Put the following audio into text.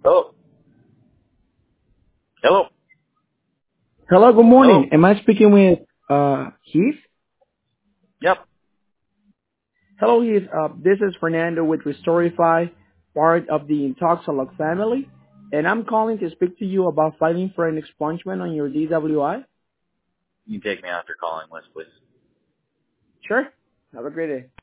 Hello. Hello. Hello, good Hello. morning. Am I speaking with Heath? Yep. Hello, Heath. This is Fernando with Restorify, part of the Intoxalog family, and I'm calling to speak to you about filing for an expungement on your DWI. You can take me off your calling list, please. Sure. Have a great day.